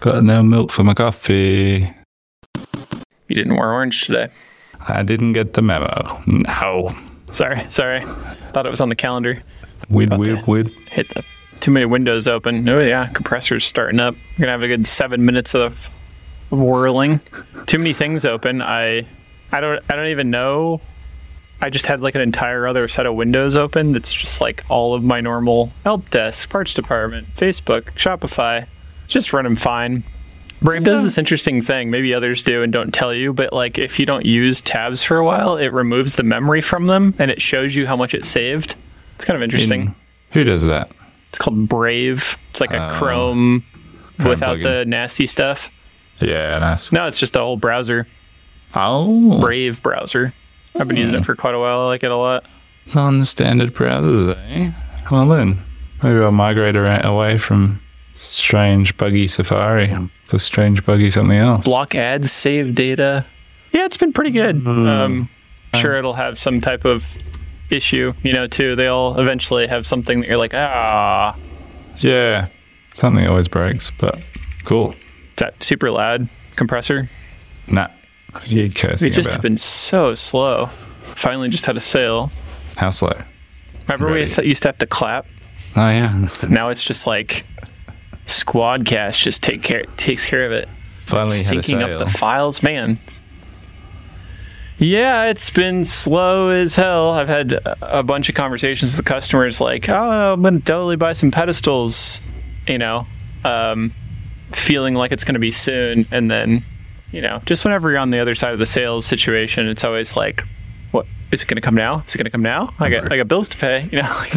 Got no milk for my coffee. You didn't wear orange today. I didn't get the memo. No. Sorry. Thought it was on the calendar. Weird. Hit the too many windows open. Oh yeah, compressor's starting up. We're gonna have a good 7 minutes of whirling. Too many things open. I don't even know. I just had like an entire other set of windows open. It's just like all of my normal help desk, parts department, Facebook, Shopify, just running fine. Brave does this interesting thing, maybe others do and don't tell you, but like if you don't use tabs for a while, it removes the memory from them and it shows you how much it saved. It's kind of interesting. Who does that? It's called Brave. It's like a Chrome without plugin. the nasty stuff. Yeah, nice. No, it's just a whole browser. Oh. Brave browser. I've been using it for quite a while. I like it a lot. Non-standard browsers, eh? Well then, maybe I'll migrate away from strange buggy Safari to strange buggy something else. Block ads, save data. Yeah, it's been pretty good. I'm sure it'll have some type of issue, too. They'll eventually have something that you're like, Yeah, something always breaks, but cool. Is that super loud compressor? Nah, you're cursing It just about. have been so slow. Finally just had a sale. How slow? Remember we used to have to clap? Oh yeah. Now it's just like Squadcast just takes care of it. Finally had a Syncing sale. up the files, man. Yeah, it's been slow as hell. I've had a bunch of conversations with customers like, oh, I'm going to totally buy some pedestals, feeling like it's going to be soon. And then, just whenever you're on the other side of the sales situation, it's always like, what, is it going to come now? Is it going to come now? I got bills to pay,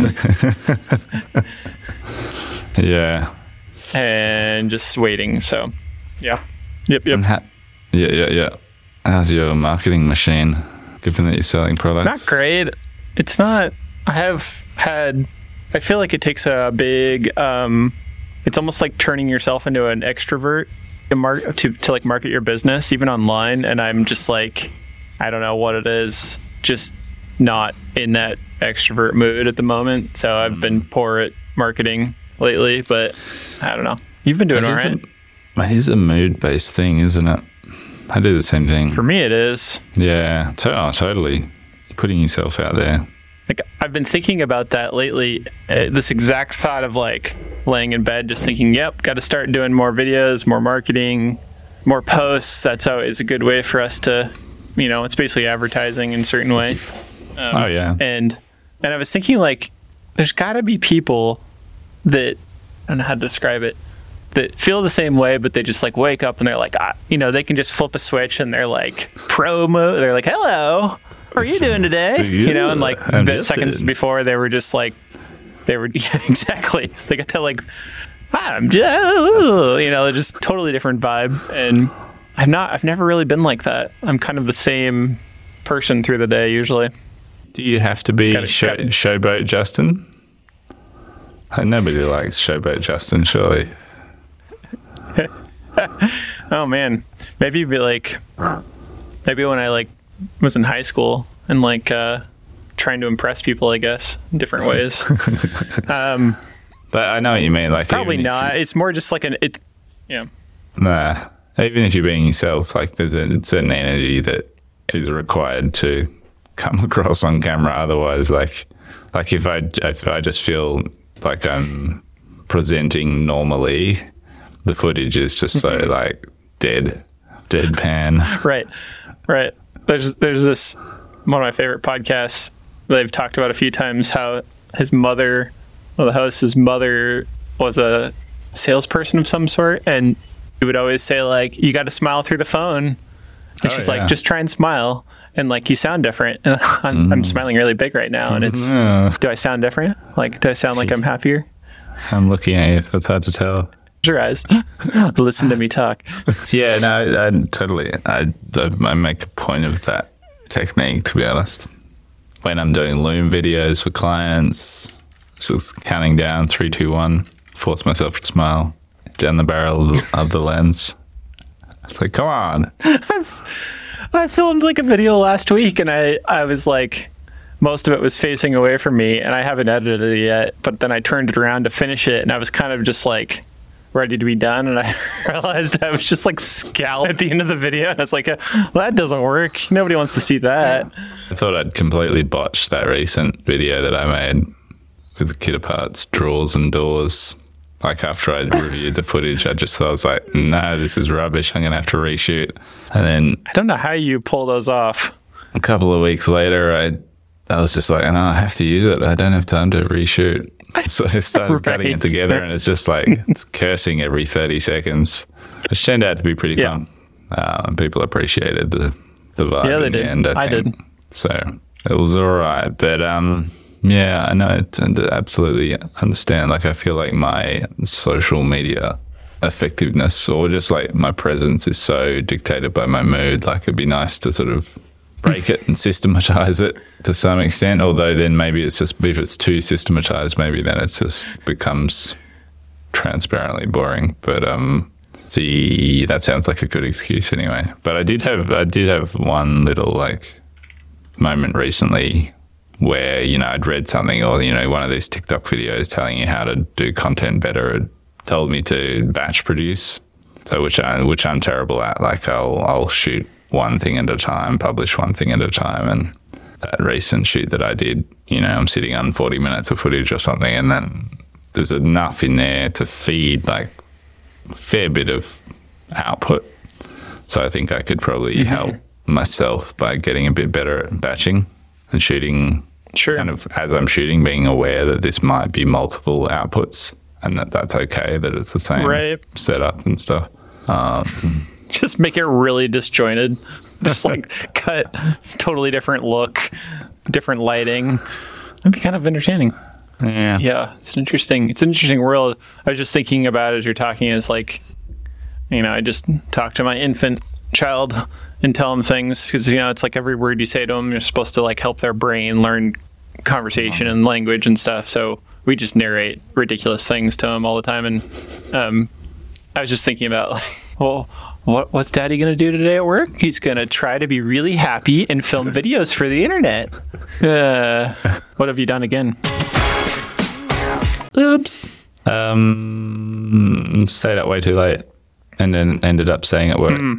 Yeah. and just waiting. So, yeah. Yep. And yeah. How's your marketing machine, given that you're selling products? Not great. It's not. I feel like it takes a big, it's almost like turning yourself into an extrovert to like market your business, even online. And I'm just like, I don't know what it is, just not in that extrovert mood at the moment. So I've been poor at marketing lately, but I don't know. You've been doing all right. It is a mood-based thing, isn't it? I do the same thing. For me, it is. Yeah, totally. Putting yourself out there. Like I've been thinking about that lately. This exact thought of like laying in bed, just thinking, "Yep, got to start doing more videos, more marketing, more posts." That's always a good way for us to, it's basically advertising in a certain way. Oh yeah. And I was thinking like, there's got to be people that I don't know how to describe it, that feel the same way, but they just like wake up and they're like, they can just flip a switch and they're like promo. They're like, hello, how are you doing today? And like seconds before they were just like, yeah, exactly. They got that like, I'm just, just totally different vibe. And I've never really been like that. I'm kind of the same person through the day usually. Do you have to be Showboat Justin? Nobody likes Showboat Justin, surely. Oh man, maybe when I like was in high school and like trying to impress people, I guess, in different ways. But I know what you mean. Like probably not. It's more just like Nah, even if you're being yourself, like there's a certain energy that is required to come across on camera. Otherwise, like if I just feel like I'm presenting normally, the footage is just so like deadpan. Right. There's this one of my favorite podcasts they've talked about a few times how his mother, the host's mother, was a salesperson of some sort, and he would always say like, you got to smile through the phone, and she's like, just try and smile, and like you sound different. And I'm smiling really big right now, and it's do I sound different? Like, do I sound like I'm happier? I'm looking at you, so it's hard to tell. Your eyes. Listen to me talk. Yeah, no, I totally. I make a point of that technique, to be honest. When I'm doing Loom videos for clients, just counting down 3, 2, 1, force myself to smile down the barrel of the lens. It's like, come on. I filmed like a video last week, and I was like, most of it was facing away from me, and I haven't edited it yet. But then I turned it around to finish it, and I was kind of just like, ready to be done, and I realized I was just like scowling at the end of the video, and I was like, well, that doesn't work. Nobody wants to see that. I thought I'd completely botched that recent video that I made with the kit parts, drawers and doors. Like after I reviewed the footage, I was like, no, this is rubbish. I'm going to have to reshoot. And then I don't know how you pull those off. A couple of weeks later, I was just like, no, I have to use it. I don't have time to reshoot. So I started cutting it together, and it's just like, it's cursing every 30 seconds. Which turned out to be pretty fun. People appreciated the vibe in the end, I think. did. So it was all right. But yeah, I know, and absolutely understand. Like, I feel like my social media effectiveness, or just like my presence, is so dictated by my mood. Like, it'd be nice to sort of break it and systematize it to some extent. Although then maybe it's just, if it's too systematized, maybe then it just becomes transparently boring. But that sounds like a good excuse anyway. But I did have one little like moment recently where, you know, I'd read something, or, you know, one of these TikTok videos telling you how to do content better. It told me to batch produce, so which I'm terrible at. Like, I'll shoot one thing at a time, publish one thing at a time. And that recent shoot that I did, you know, I'm sitting on 40 minutes of footage or something, and then there's enough in there to feed like a fair bit of output. So I think I could probably help myself by getting a bit better at batching and shooting. Sure. Kind of as I'm shooting, being aware that this might be multiple outputs, and that's okay, that it's the same setup and stuff. Just make it really disjointed. Just like cut totally different look, different lighting. That'd be kind of entertaining. Yeah, it's an interesting world. I was just thinking about as you're talking, is like, you know, I just talk to my infant child and tell them things, because, you know, it's like every word you say to them, you're supposed to like help their brain learn conversation and language and stuff. So we just narrate ridiculous things to them all the time. And I was just thinking about, like, well, what's Daddy going to do today at work? He's going to try to be really happy and film videos for the internet. What have you done again? Oops. Stayed up way too late, and then ended up staying at work.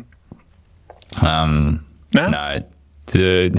No, dude.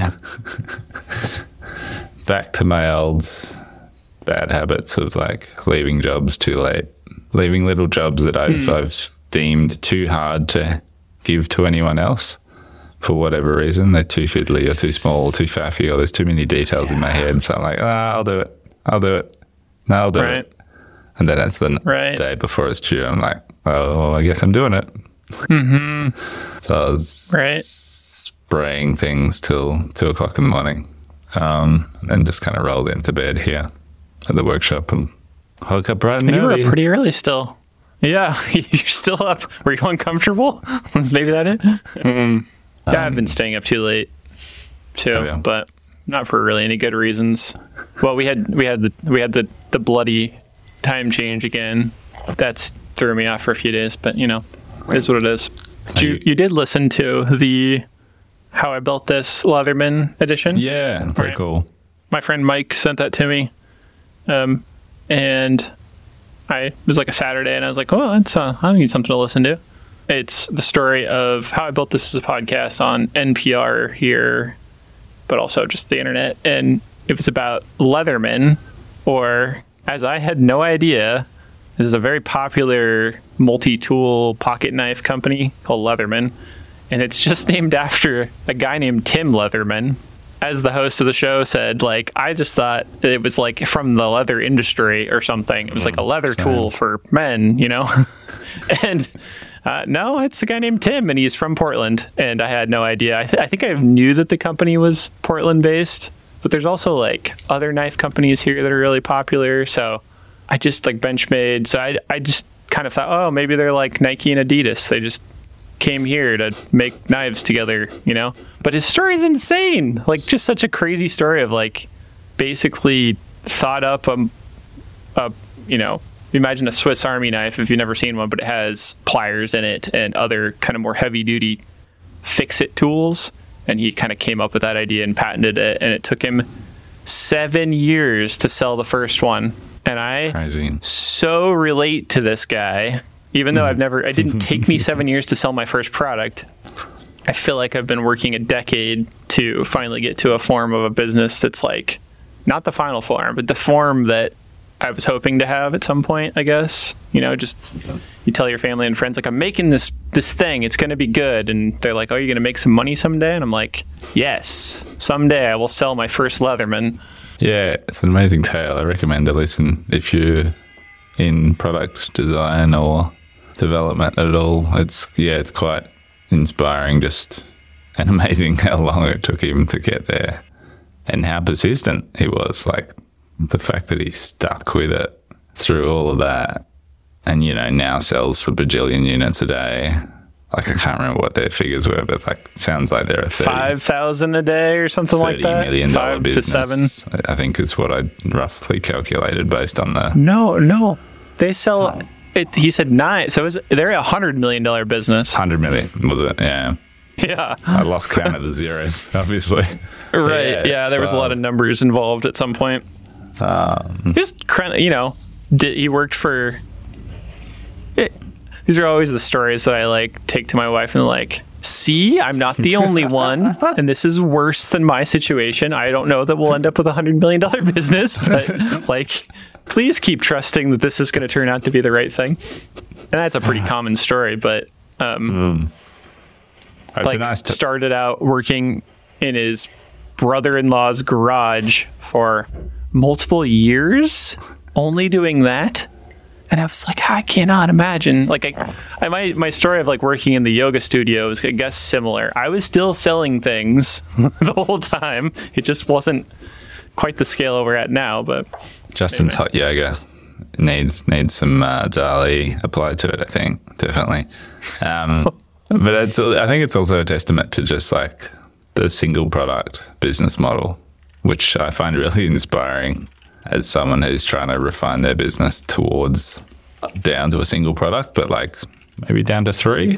Back to my old bad habits of like leaving jobs too late, leaving little jobs that I've deemed too hard to give to anyone else for whatever reason. They're too fiddly or too small or too faffy, or there's too many details in my head. So I'm like, I'll do it. No, I'll do it. And then it's the day before it's due. I'm like, oh, I guess I'm doing it. So I was spraying things till 2:00 in the morning. And then just kind of rolled into bed here at the workshop and woke up bright and early. You were up pretty early still. Yeah, you're still up. Were you uncomfortable? Was maybe that it? Yeah, I've been staying up too late too, but not for really any good reasons. Well, we had the bloody time change again. That's threw me off for a few days, but you know, it is what it is. You did listen to the How I Built This Leatherman edition? Yeah, very cool. My friend Mike sent that to me, and it was like a Saturday, and I was like, oh, that's I need something to listen to. It's the story of How I Built This as a podcast on NPR here, but also just the internet. And it was about Leatherman, or, as I had no idea, this is a very popular multi-tool pocket knife company called Leatherman. And it's just named after a guy named Tim Leatherman. As the host of the show said, like, I just thought it was like from the leather industry or something. It was like a leather tool for men, you know? And no, it's a guy named Tim, and he's from Portland. And I had no idea. I think I knew that the company was Portland based, but there's also like other knife companies here that are really popular. So I just like Benchmade. So I just kind of thought, oh, maybe they're like Nike and Adidas. They just came here to make knives together, you know? But his story is insane. Like, just such a crazy story of like basically thought up you know, imagine a Swiss Army knife if you've never seen one, but it has pliers in it and other kind of more heavy duty fix-it tools. And he kind of came up with that idea and patented it, and it took him 7 years to sell the first one. And I so relate to this guy even though it didn't take me 7 years to sell my first product. I feel like I've been working a decade to finally get to a form of a business that's like, not the final form, but the form that I was hoping to have at some point, I guess. Just you tell your family and friends, like, I'm making this thing, it's going to be good. And they're like, oh, you're going to make some money someday? And I'm like, yes, someday I will sell my first Leatherman. Yeah, it's an amazing tale. I recommend to listen if you're in product design or development at all. It's quite inspiring, just, and amazing how long it took him to get there and how persistent he was. Like, the fact that he stuck with it through all of that and, now sells a bajillion units a day. Like, I can't remember what their figures were, but like, sounds like they're a 5,000 a day or something like that. $30 million 5 business. to 7. I think is what I roughly calculated based on the. No. They sell it. He said 9. So they're a $100 million business. 100 million, was it? Yeah. Yeah. I lost count of the zeros, obviously. Right. Yeah. There was a lot of numbers involved at some point. Just, he worked for. These are always the stories that I like take to my wife and like, see, I'm not the only one, and this is worse than my situation. I don't know that we'll end up with $100 million business, but like, please keep trusting that this is going to turn out to be the right thing. And that's a pretty common story, but started out working in his brother-in-law's garage for multiple years, only doing that. And I was like, I cannot imagine. Like, my story of like working in the yoga studio is, I guess, similar. I was still selling things the whole time. It just wasn't quite the scale we're at now. But Justin's hot yoga needs some Dali applied to it, I think, definitely. But I think it's also a testament to just like the single product business model, which I find really inspiring as someone who's trying to refine their business towards down to a single product, but like maybe down to 3.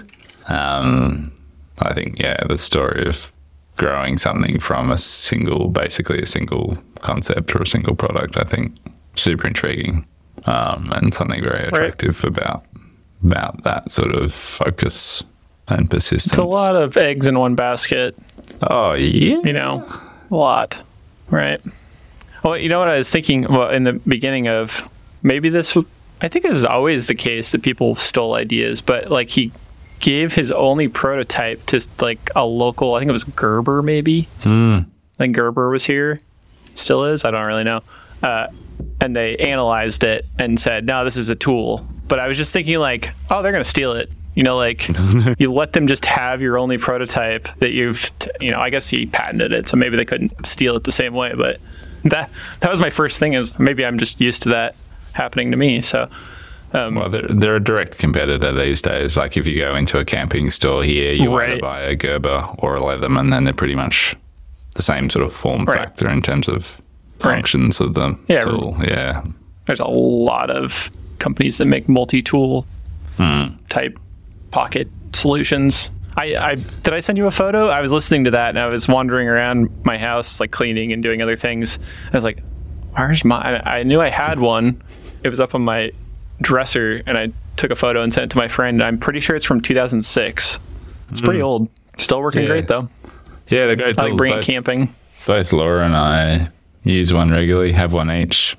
I think, the story of growing something from basically a single concept or a single product, I think super intriguing, and something very attractive about that sort of focus and persistence. It's a lot of eggs in one basket. Oh, yeah. A lot, right? Well, what I was thinking, in the beginning of, maybe I think this is always the case that people stole ideas, but like he gave his only prototype to like a local, I think it was Gerber maybe. I think Gerber was here, still is, I don't really know. And they analyzed it and said, no, this is a tool. But I was just thinking like, oh, they're going to steal it. You let them just have your only prototype that I guess he patented it, so maybe they couldn't steal it the same way, but that was my first thing, is maybe I'm just used to that happening to me. So, well, they're a direct competitor these days. Like if you go into a camping store here, you either buy a Gerber or a Leatherman, and they're pretty much the same sort of form factor in terms of functions of the tool. Yeah. There's a lot of companies that make multi-tool type pocket solutions. Did I send you a photo? I was listening to that and I was wandering around my house, like cleaning and doing other things. I was like, where's I knew I had one. It was up on my dresser and I took a photo and sent it to my friend. I'm pretty sure it's from 2006. It's pretty old. Still working great though. Yeah, they're great. I like bringing it camping. Both Laura and I use one regularly, have one each.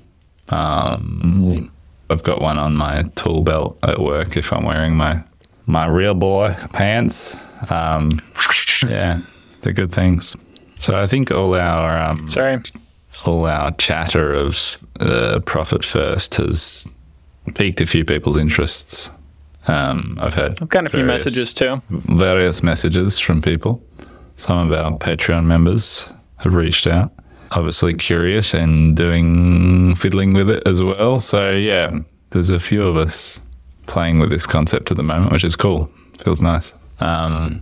I've got one on my tool belt at work if I'm wearing my real boy pants. They're good things. So I think all our chatter of profit first has piqued a few people's interests. I've gotten a few messages too. Various messages from people. Some of our Patreon members have reached out, obviously curious and fiddling with it as well. So yeah, there's a few of us playing with this concept at the moment, which is cool. Feels nice. I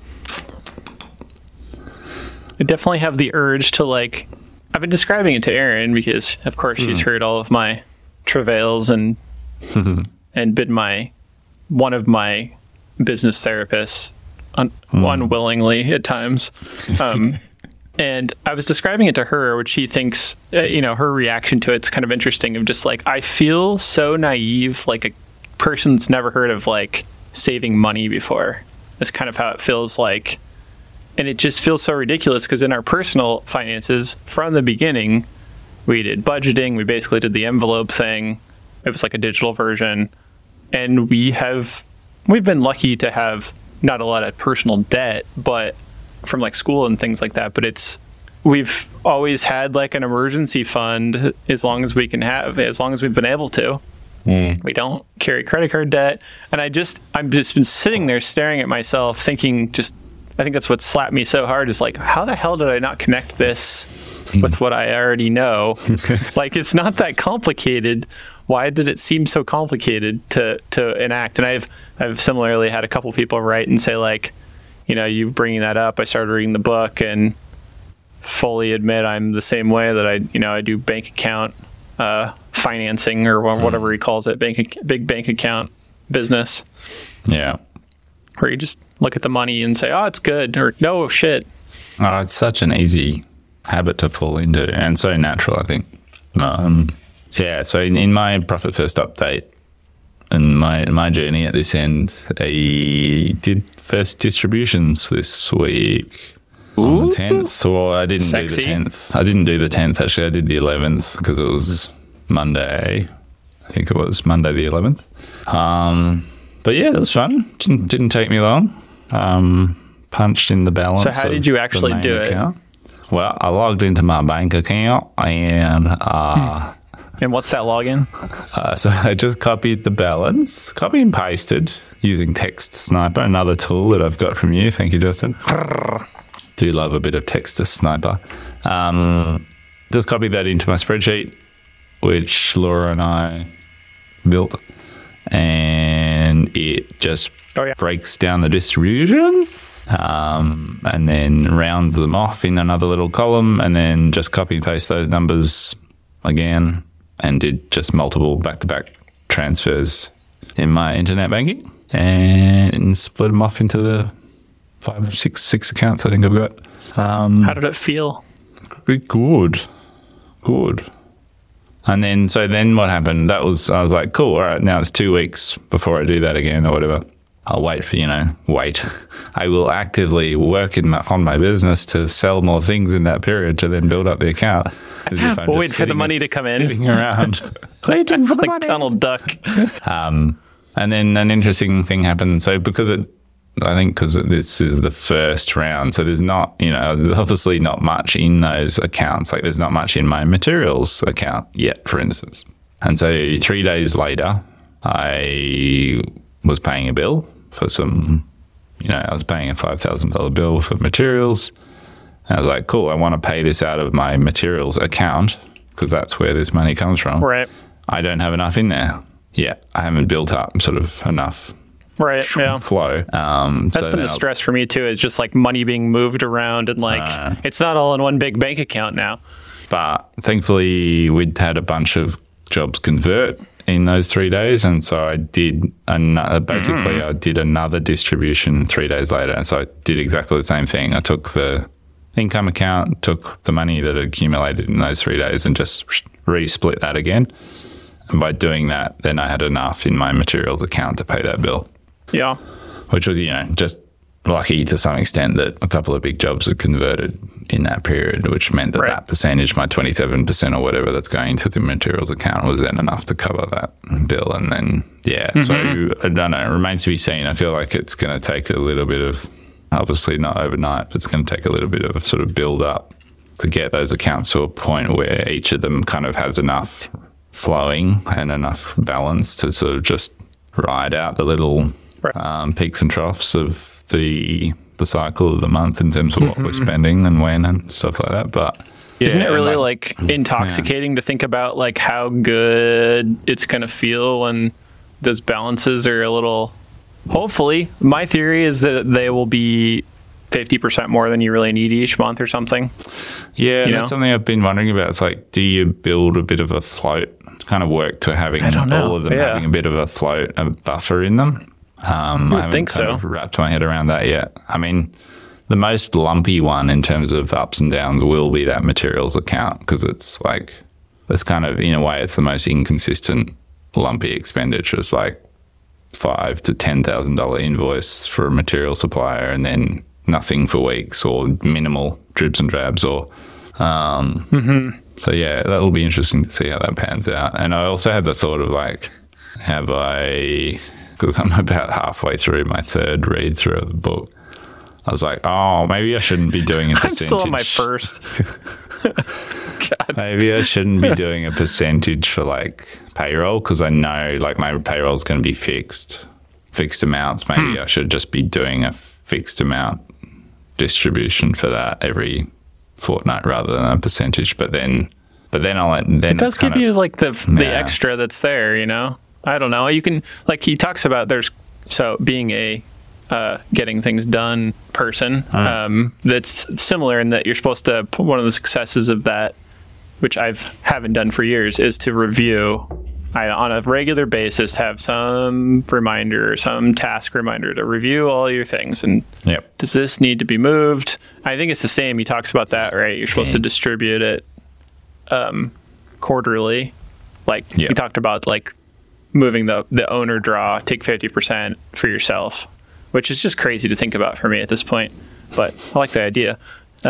definitely have the urge to I've been describing it to Erin because of course she's heard all of my travails and been one of my business therapists unwillingly at times. And I was describing it to her, which she thinks, her reaction to it's kind of interesting, of just I feel so naive, like a person that's never heard of like saving money before. That's kind of how it feels like. And it just feels so ridiculous because in our personal finances from the beginning, we did budgeting. We basically did the envelope thing. It was like a digital version. And we've been lucky to have not a lot of personal debt, but from like school and things like that. But we've always had like an emergency fund as long as we can have, as long as we've been able to. We don't carry credit card debt. And I've just been sitting there staring at myself thinking I think that's what slapped me so hard is like, how the hell did I not connect this with what I already know? Like, it's not that complicated. Why did it seem so complicated to enact? And I've similarly had a couple people write and say like, you bringing that up, I started reading the book and fully admit I'm the same way that I do bank account financing or whatever he calls it, big bank account business. Yeah. Where you just look at the money and say, oh, it's good, or no, shit. Oh, it's such an easy habit to fall into and so natural, I think. Yeah, so in my Profit First update and my journey at this end, I did first distributions this week. On the 10th. Well, I didn't do the 10th. I didn't do the 10th, actually. I did the 11th because it was Monday. I think it was Monday the 11th. But yeah, it was fun. Didn't take me long. Punched in the balance. So how did you actually do it? Well, I logged into my bank account and... and what's that login? So I just copied the balance, copy and pasted using Text Sniper, another tool that I've got from you. Thank you, Justin. Do love a bit of Text Sniper. Just copied that into my spreadsheet, which Laura and I built, and it just breaks down the distributions and then rounds them off in another little column, and then just copy and paste those numbers again, and did just multiple back-to-back transfers in my internet banking and split them off into the 5 or 6 accounts I think I've got. How did it feel? Good. And then what happened, I was like, cool, all right, now it's 2 weeks before I do that again or whatever. I'll wait for, I will actively work on my business to sell more things in that period to then build up the account. As if I'm wait for the money to come in. Sitting around waiting for the like money. Donald Duck. And then an interesting thing happened. So because this is the first round, so there's not, there's obviously not much in those accounts. Like there's not much in my materials account yet, for instance. And so 3 days later, I was paying a bill for some, I was paying a $5,000 bill for materials. And I was like, cool, I want to pay this out of my materials account because that's where this money comes from. Right. I don't have enough in there yet. I haven't built up sort of enough flow. That's been the stress for me too, is just like money being moved around and like it's not all in one big bank account now. But thankfully we'd had a bunch of jobs convert in those 3 days, and so I did I did another distribution 3 days later, and so I did exactly the same thing. I took the income account, took the money that had accumulated in those 3 days and just re-split that again. And by doing that, then I had enough in my materials account to pay that bill. Yeah. Which was, just lucky to some extent that a couple of big jobs had converted in that period, which meant that that percentage, my 27% or whatever that's going to the materials account, was then enough to cover that bill. And then, so I don't know, it remains to be seen. I feel like it's going to take a little bit of, obviously not overnight, but it's going to take a little bit of sort of build up to get those accounts to a point where each of them kind of has enough flowing and enough balance to sort of just ride out the little peaks and troughs of the cycle of the month in terms of what we're spending and when and stuff like that. But isn't it really like intoxicating to think about like how good it's going to feel when those balances are a little, hopefully, my theory is that they will be 50% more than you really need each month or something. Yeah, that's something I've been wondering about. It's like, do you build a bit of a float, kind of work to having all of them having a bit of a float, a buffer in them? I haven't kind of wrapped my head around that yet. I mean, the most lumpy one in terms of ups and downs will be that materials account, because it's like, it's kind of, in a way, it's the most inconsistent lumpy expenditure. It's like, $5,000 to $10,000 invoice for a material supplier, and then nothing for weeks or minimal dribs and drabs. Or so yeah, that'll be interesting to see how that pans out. And I also had the thought of like, because I'm about halfway through my third read through of the book, I was like, oh, maybe I shouldn't be doing a percentage. I'm still on my first. God. Maybe I shouldn't be doing a percentage for like payroll, because I know like my payroll is going to be fixed amounts. Maybe I should just be doing a fixed amount distribution for that every fortnight rather than a percentage. But then it does give you like the extra that's there, you know? I don't know. You can, like he talks about, being a getting things done person, that's similar in that you're supposed to, one of the successes of that, which I haven't done for years, is to review. I, on a regular basis, have some reminder, some task reminder to review all your things. And does this need to be moved? I think it's the same. He talks about that, right? You're supposed to distribute it quarterly. Like he talked about like moving the owner draw, take 50% for yourself, which is just crazy to think about for me at this point. But I like the idea.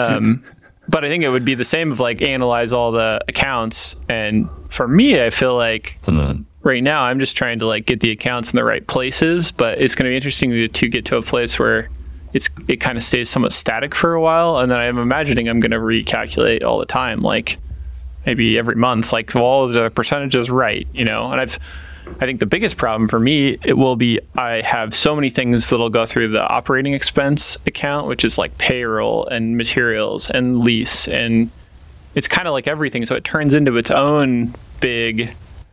But I think it would be the same of like analyze all the accounts. And for me, I feel like right now I'm just trying to like get the accounts in the right places, but it's going to be interesting to get to a place where it kind of stays somewhat static for a while. And then I'm imagining I'm going to recalculate all the time, like maybe every month, like all of the percentages right, you know. And I think the biggest problem for me, it will be I have so many things that'll go through the operating expense account, which is like payroll and materials and lease, and it's kind of like everything. So it turns into its own big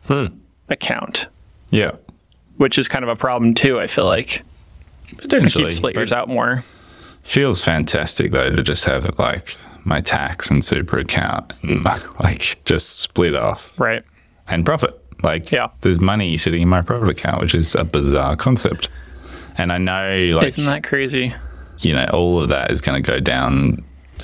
account. Yeah. Which is kind of a problem too, I feel like. Potentially. Keep split yours out more. Feels fantastic though to just have it like my tax and super account and like just split off. Right. And profit. Like, there's money sitting in my profit account, which is a bizarre concept. And I know, like... Isn't that crazy? You know, all of that is going to go down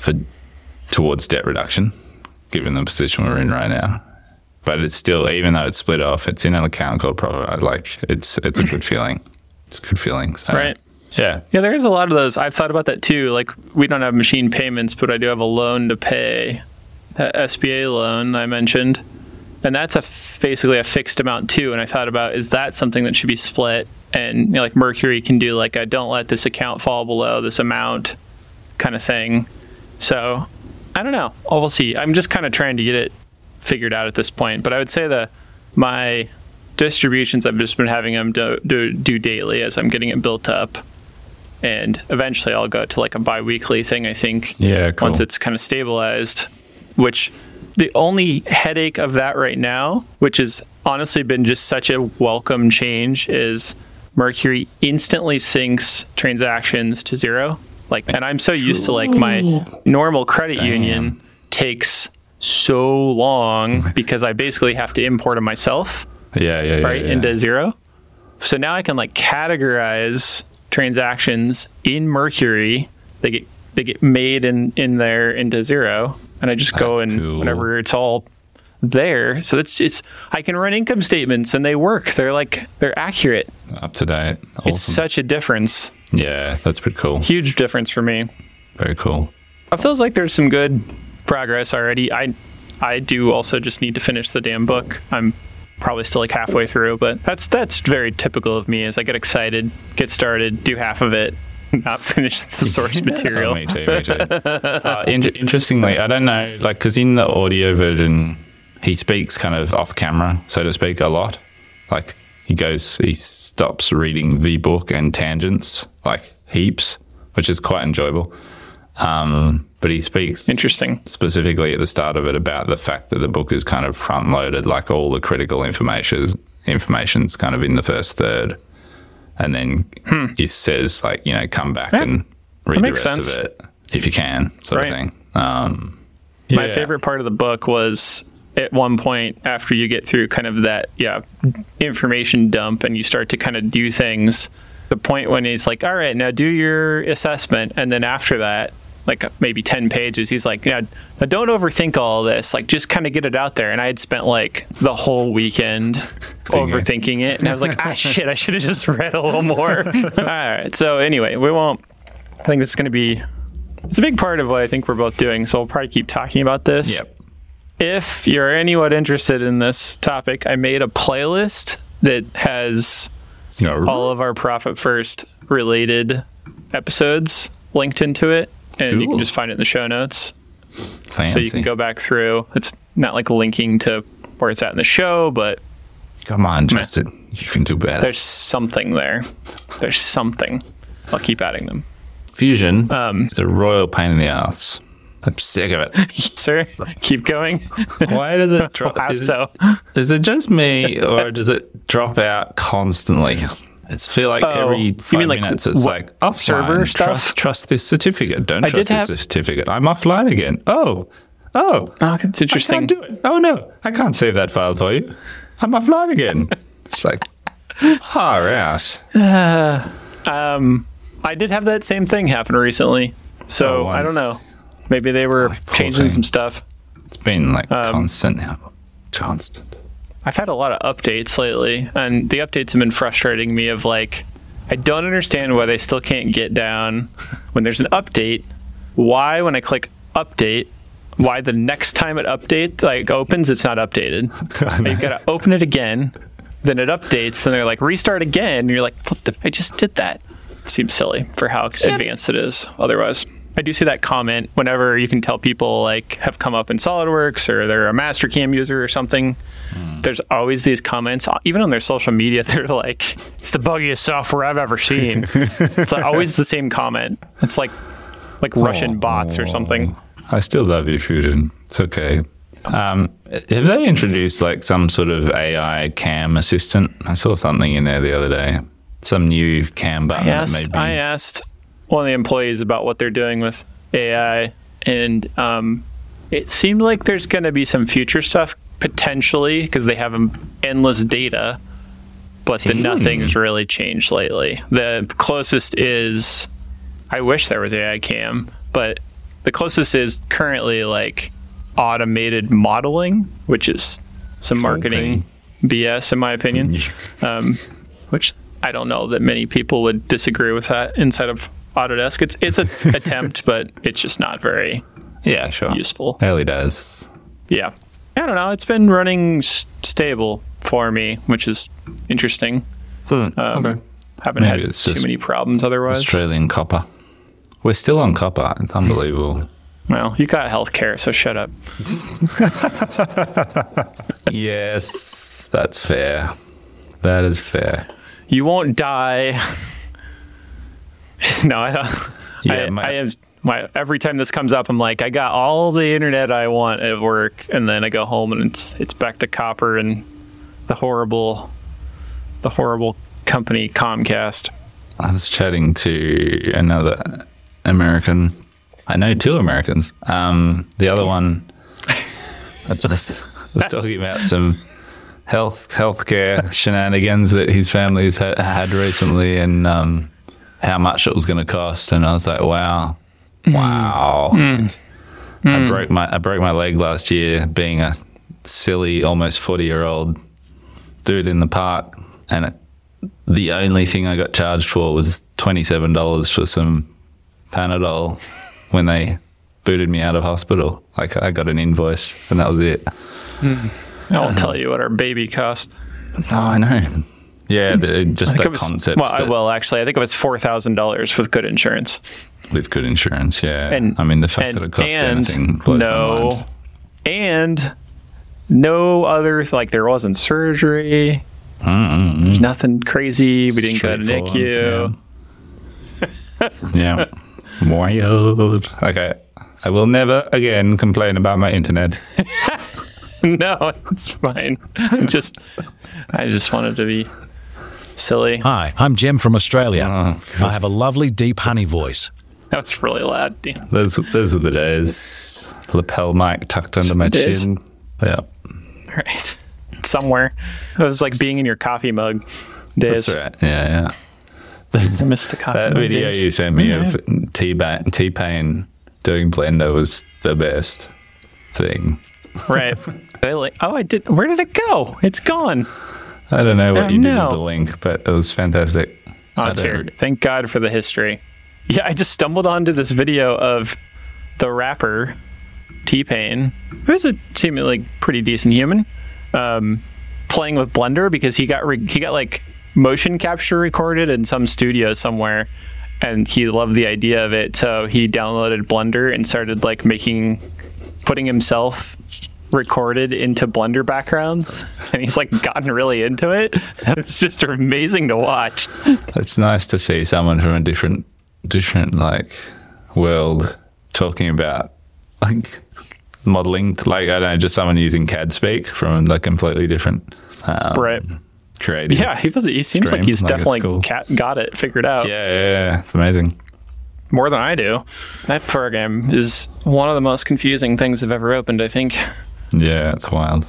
towards debt reduction, given the position we're in right now. But it's still, even though it's split off, it's in an account called profit. Like, it's a good feeling. It's a good feeling. So, right. Yeah. Yeah, there's a lot of those. I've thought about that too. Like, we don't have machine payments, but I do have a loan to pay. That SBA loan I mentioned. And that's basically a fixed amount too. And I thought about, is that something that should be split? And you know, like Mercury can do like a don't let this account fall below this amount kind of thing. So I don't know. We'll see. I'm just kind of trying to get it figured out at this point. But I would say my distributions, I've just been having them do daily as I'm getting it built up. And eventually I'll go to like a bi-weekly thing, I think. Yeah, cool. Once it's kind of stabilized, which... The only headache of that right now, which has honestly been just such a welcome change, is Mercury instantly syncs transactions to zero. Like, and I'm so used to like my normal credit union takes so long because I basically have to import them myself. Into zero. So now I can like categorize transactions in Mercury. They get made in there into zero. And I just go and whenever it's all there. So I can run income statements and they work. They're accurate. Up to date. Awesome. It's such a difference. Yeah, that's pretty cool. Huge difference for me. Very cool. It feels like there's some good progress already. I do also just need to finish the damn book. I'm probably still like halfway through, but that's very typical of me. As I get excited, get started, do half of it, not finish the source material. Me too. Interestingly, I don't know, like, because in the audio version, he speaks kind of off camera, so to speak, a lot. Like, he stops reading the book and tangents, like heaps, which is quite enjoyable. But he speaks specifically at the start of it about the fact that the book is kind of front loaded, like all the critical information's kind of in the first third. And then he says, like, you know, come back and read the rest of it if you can, sort of thing. My favorite part of the book was at one point after you get through kind of that, information dump and you start to kind of do things, the point when he's like, all right, now do your assessment. And then after that, like maybe 10 pages. He's like, yeah, now don't overthink all this. Like, just kind of get it out there. And I had spent like the whole weekend overthinking it. And I was like, shit, I should have just read a little more. All right. So anyway, I think this is going to be, it's a big part of what I think we're both doing. So we'll probably keep talking about this. Yep. If you're anyone interested in this topic, I made a playlist that has all of our Profit First related episodes linked into it. And you can just find it in the show notes. Fancy. So you can go back through. It's not like linking to where it's at in the show, but come on, Justin. You can do better. there's something there. There's something. I'll keep adding them. Fusion is a royal pain in the ass. I'm sick of it. Sir, keep going. Why does it drop? How so? Is it just me, or does it drop out constantly? It's feel like every 5 minutes it's like offline. Server stuff? Trust this certificate. Don't trust this certificate. I'm offline again. Oh, that's interesting. I can't do it. Oh no, I can't save that file for you. I'm offline again. It's like far out. I did have that same thing happen recently. So I don't know. Maybe they were changing some stuff. It's been like constant now. Constant. I've had a lot of updates lately, and the updates have been frustrating me of like, I don't understand why they still can't get down when there's an update. Why, when I click update, why the next time it opens, it's not updated. You've got to open it again, then it updates, then they're like, restart again, and you're like, I just did that. It seems silly for how advanced it is otherwise. I do see that comment whenever you can tell people like have come up in SolidWorks or they're a Mastercam user or something. There's always these comments, even on their social media. They're like, "It's the buggiest software I've ever seen." It's like always the same comment. It's like Russian bots or something. I still love you, Fusion. It's okay. Have they introduced like some sort of AI cam assistant? I saw something in there the other day. Some new cam button. I asked one of the employees about what they're doing with AI, and it seemed like there's going to be some future stuff potentially because they have endless data, but nothing's really changed lately. The closest is, I wish there was AI cam, but the closest is currently like automated modeling, which is some marketing BS in my opinion, which I don't know that many people would disagree with that inside of Autodesk. It's an attempt, but it's just not very useful. Early days. Yeah. I don't know. It's been running stable for me, which is interesting. Okay. Haven't had too many problems otherwise. Australian copper. We're still on copper. It's unbelievable. Well, you got healthcare, so shut up. Yes, that's fair. That is fair. You won't die. No, I don't. Yeah, every time this comes up, I'm like, I got all the internet I want at work, and then I go home and it's back to copper and the horrible company Comcast. I was chatting to another American. I know two Americans. The other one, I was talking about some healthcare shenanigans that his family's had recently, and how much it was going to cost. And I was like, wow. I broke my leg last year being a silly almost 40-year-old dude in the park, and the only thing I got charged for was $27 for some Panadol when they booted me out of hospital. Like, I got an invoice and that was it. I'll tell you what our baby cost. Oh, I know. Yeah, just the concept. Actually, I think it was $4,000 with good insurance. With good insurance, yeah. And I mean, the fact that it costs anything blows my mind. And no other, like, there wasn't surgery. There's nothing crazy. We didn't go to NICU. Yeah. Wild. Okay. I will never again complain about my internet. No, it's fine. I just wanted to be silly. Hi, I'm Jem from Australia. I have a lovely deep honey voice. That's really loud. Damn. Those were the days. Lapel mic tucked under my chin. Yeah. Right. Somewhere. It was like being in your coffee mug days. That's right. Yeah. I missed the coffee that mug video days. you sent me of T-Pain doing Blender was the best thing. Right. I did. Where did it go? It's gone. I don't know what you did with the link, but it was fantastic. Oh, it's here. Thank God for the history. Yeah, I just stumbled onto this video of the rapper T-Pain, who's a seemingly pretty decent human, playing with Blender because he got like motion capture recorded in some studio somewhere, and he loved the idea of it, so he downloaded Blender and started like putting himself recorded into Blender backgrounds, and he's like gotten really into it. It's just amazing to watch. It's nice to see someone from a different like world talking about like modeling, like I don't know, just someone using CAD speak from a completely different right creative. Yeah, he seems like he's definitely got it figured out. Yeah, it's amazing. More than I do. That program is one of the most confusing things I've ever opened, I think. Yeah, it's wild.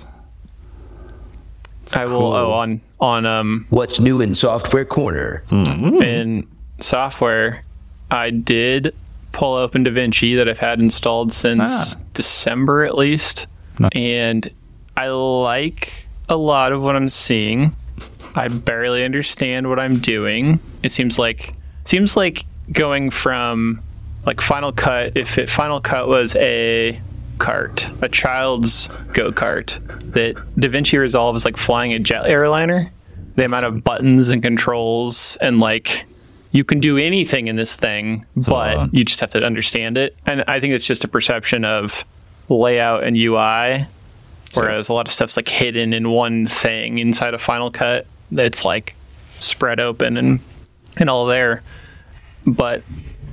I will on What's new in Software Corner? In software, I did pull open DaVinci that I've had installed since December at least. Nice. And I like a lot of what I'm seeing. I barely understand what I'm doing. It seems like going from like Final Cut, if Final Cut was a child's go-kart, that DaVinci Resolve is like flying a jet airliner. The amount of buttons and controls, and like you can do anything in this thing, but you just have to understand it. And I think it's just a perception of layout and UI, whereas a lot of stuff's like hidden in one thing inside of Final Cut that's like spread open and all there. But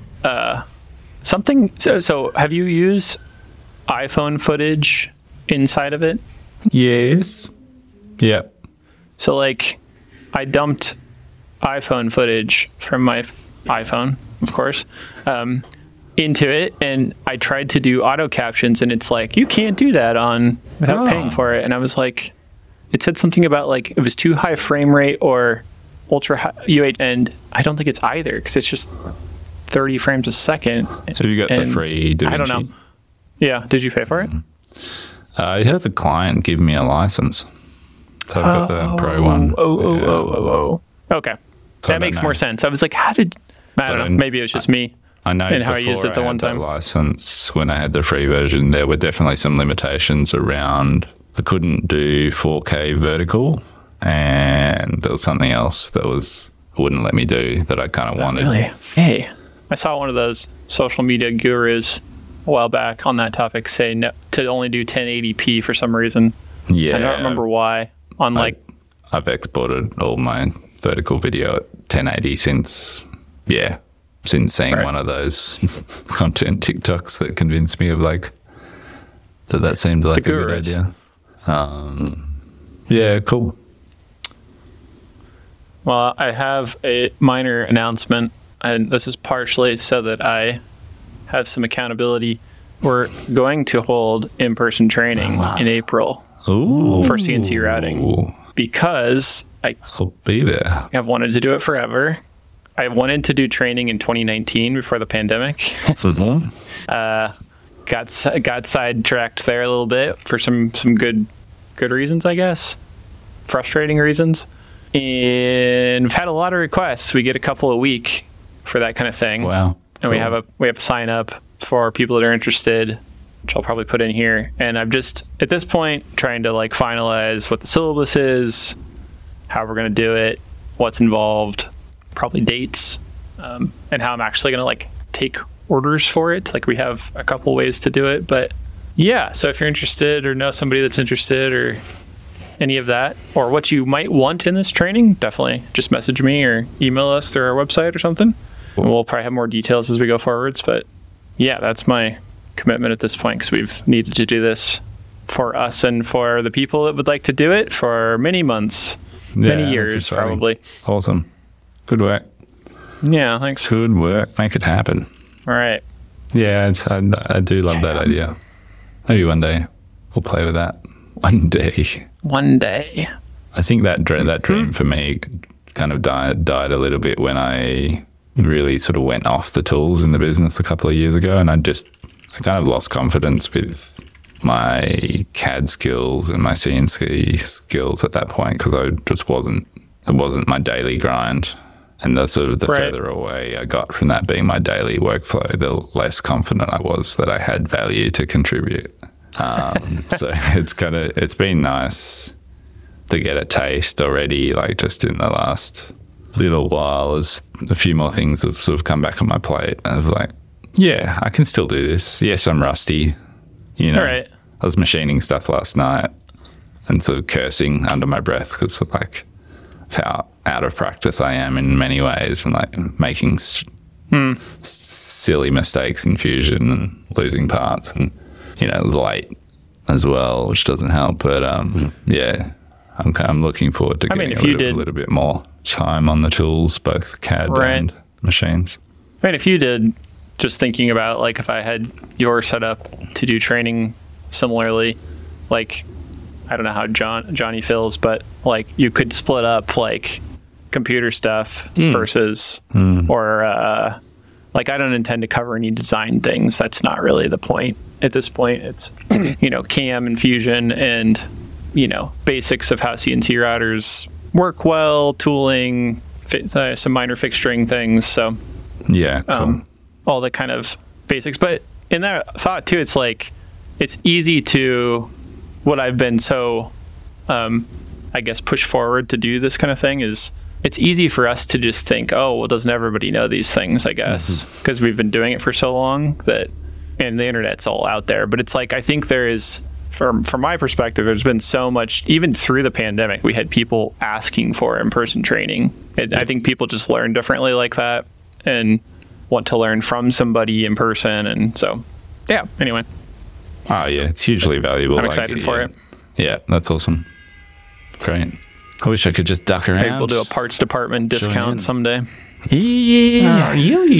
so have you used iPhone footage inside of it? Yes. Yep. So like I dumped iPhone footage from my iPhone, of course, into it, and I tried to do auto captions, and it's like, you can't do that without paying for it. And I was like, it said something about like it was too high frame rate or ultra high UH, and I don't think it's either, because it's just 30 frames a second. So you got the free DaVinci? I don't know. Yeah, did you pay for it? I had the client give me a license. So I've got the Pro one. Okay. So that makes more sense. I was like, I don't know, maybe it was just me. I know and how I used it the one time. License, when I had the free version, there were definitely some limitations around. I couldn't do 4K vertical, and there was something else that wouldn't let me do that I kind of wanted. Really? Hey, I saw one of those social media gurus a while back on that topic say no, to only do 1080p for some reason. Yeah. I don't remember why. I've exported all my vertical video at 1080 since seeing one of those content TikToks that convinced me of like that seemed like a good idea. Yeah, cool. Well, I have a minor announcement, and this is partially so that I have some accountability. We're going to hold in-person training in April for CNC routing, because I'll be there. I've wanted to do it forever. I wanted to do training in 2019 before the pandemic. Got sidetracked there a little bit for some good reasons, I guess. Frustrating reasons. And we've had a lot of requests. We get a couple a week for that kind of thing. Wow. And cool. we have a sign up for people that are interested, which I'll probably put in here. And I'm just at this point trying to like finalize what the syllabus is, how we're going to do it, what's involved, probably dates, and how I'm actually going to like take orders for it. Like we have a couple ways to do it, but yeah. So if you're interested or know somebody that's interested or any of that, or what you might want in this training, definitely just message me or email us through our website or something. We'll probably have more details as we go forwards, but yeah, that's my commitment at this point, because we've needed to do this for us and for the people that would like to do it for many months, many years, probably. Awesome. Good work. Yeah, thanks. Good work. Make it happen. All right. Yeah, I do love that idea. Maybe one day we'll play with that. One day. One day. I think that dream for me kind of died a little bit when I really sort of went off the tools in the business a couple of years ago, and I just I kind of lost confidence with my CAD skills and my CNC skills at that point because it wasn't my daily grind. And the sort of the further away I got from that being my daily workflow, the less confident I was that I had value to contribute. So it's been nice to get a taste already, like just in the last little while, as a few more things have sort of come back on my plate. And I was like, yeah, I can still do this. Yes, I'm rusty. You know, All right. I was machining stuff last night and sort of cursing under my breath because of like how out of practice I am in many ways and like making silly mistakes in Fusion and losing parts and, you know, late as well, which doesn't help. But yeah, I'm looking forward to getting a little bit more time on the tools, both CAD and machines. I mean, if you did, just thinking about like if I had your setup to do training similarly, like I don't know how Johnny feels, but like you could split up like computer stuff versus or like I don't intend to cover any design things. That's not really the point at this point. It's you know, CAM and Fusion and you know, basics of how CNC routers work well, tooling, some minor fixturing things. So yeah, cool. All the kind of basics. But in that thought too, it's like it's easy to what I've been so I guess push forward to do this kind of thing is it's easy for us to just think, oh, well, doesn't everybody know these things, I guess, because we've been doing it for so long that, and the internet's all out there. But it's like, I think there is, from my perspective, there's been so much, even through the pandemic, we had people asking for in-person training. I think people just learn differently like that and want to learn from somebody in person. And so, yeah, anyway. Oh, yeah, it's hugely valuable. I'm excited for it. Yeah, that's awesome. Great. I wish I could just duck around. Maybe we'll do a parts department discount someday. Yeah.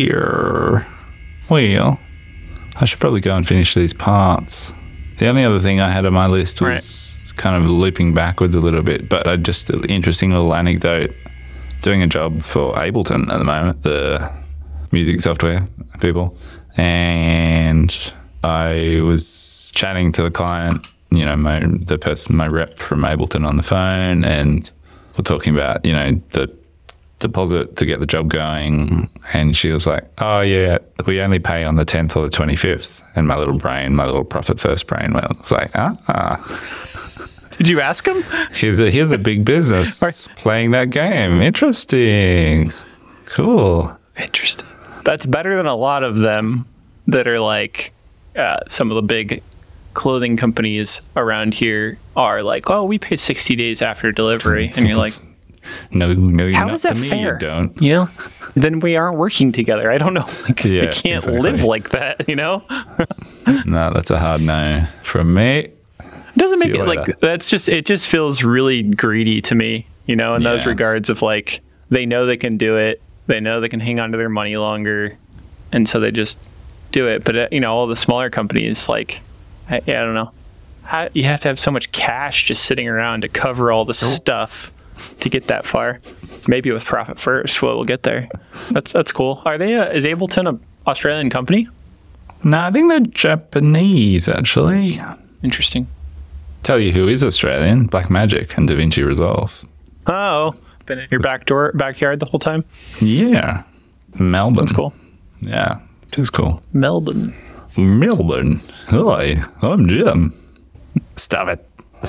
Well, I should probably go and finish these parts. The only other thing I had on my list was kind of looping backwards a little bit, but just an interesting little anecdote. Doing a job for Ableton at the moment, the music software people, and I was chatting to the client, you know, my rep from Ableton on the phone, and we're talking about, you know, the deposit to get the job going. And she was like, oh yeah, we only pay on the 10th or the 25th. And my little profit first brain was like, Did you ask him? Here's a big business playing that game. Interesting. Cool. Interesting. That's better than a lot of them that are like some of the big clothing companies around here are like, oh, we pay 60 days after delivery. And you're like, no, you're how not. is that to me, fair? You don't. You know, then we aren't working together. I don't know. Like, Yeah, we can't exactly. live like that, you know? No, that's a hard no from me. It doesn't See make you it later. like, it just feels really greedy to me, you know, in those Yeah. regards of like, they know they can do it. They know they can hang on to their money longer. And so they just do it. But, you know, all the smaller companies, like, I don't know. You have to have so much cash just sitting around to cover all the stuff to get that far. Maybe with profit first, we'll get there. That's cool. Are they? Is Ableton an Australian company? No, I think they're Japanese, actually. Interesting. Tell you who is Australian: Blackmagic and DaVinci Resolve. Oh, been in your backyard the whole time? Yeah, Melbourne. That's cool. Yeah, it is cool. Melbourne. Hi, I'm Jim. Stop it.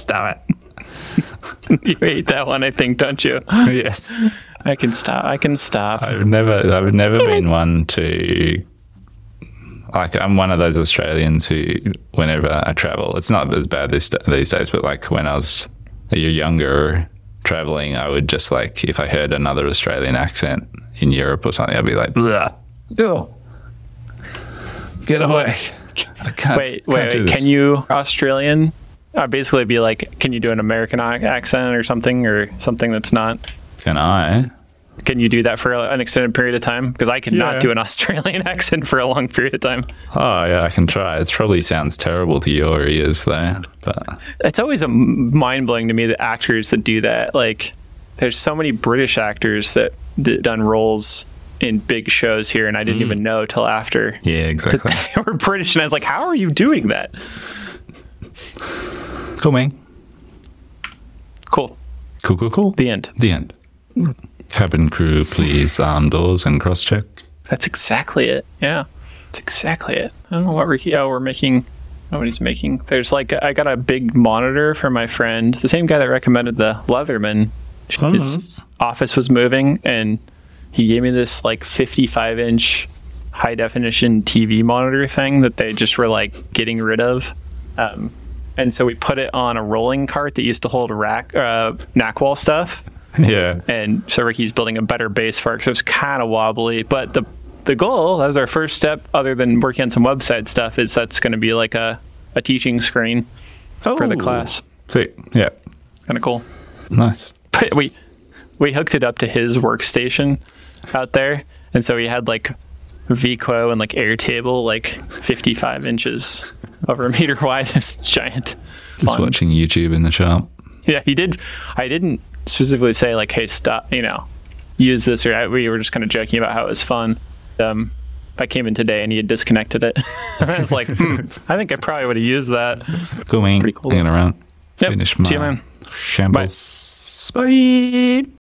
You hate that one, I think, don't you? Yes. I can stop. I've never been one to, like, I'm one of those Australians who, whenever I travel, it's not as bad these days, but like when I was a year younger traveling, I would just like, if I heard another Australian accent in Europe or something, I'd be like, "Bleh. Ew. Get away. I can't. Wait. do this." Can you Australian? Basically, be like, can you do an American accent or something that's not? Can I? Can you do that for an extended period of time? Because I cannot Yeah. do an Australian accent for a long period of time. Oh yeah, I can try. It probably sounds terrible to your ears though, but It's always mind blowing to me that actors that do that. Like, there's so many British actors that done roles in big shows here, and I didn't even know till after. Yeah, exactly. That they were British, and I was like, how are you doing that? Cool, man. Cool. Cool. The end. The end. Cabin crew, please arm doors and cross-check. That's exactly it. Yeah. That's exactly it. I don't know what we're making. Oh, what he's making. There's like, I got a big monitor for my friend, the same guy that recommended the Leatherman. His office was moving, and he gave me this like 55-inch high definition TV monitor thing that they just were like getting rid of. And so we put it on a rolling cart that used to hold NACWAL stuff. Yeah. And so Ricky's building a better base for it because it was kind of wobbly. But the goal, that was our first step, other than working on some website stuff, is that's going to be like a teaching screen for the class. Sweet. Yeah. Kind of cool. Nice. But we hooked it up to his workstation out there. And so he had like VQuo and like Airtable, like 55 inches over a meter wide. It's giant. Just watching YouTube in the shop. Yeah, he did. I didn't specifically say like, hey, stop, use this, or we were just kind of joking about how it was fun. I came in today and he had disconnected it. I was like, I think I probably would have used that. Going, pretty cool. Hanging around. Yep. Finish my See you, man. shambles. Bye.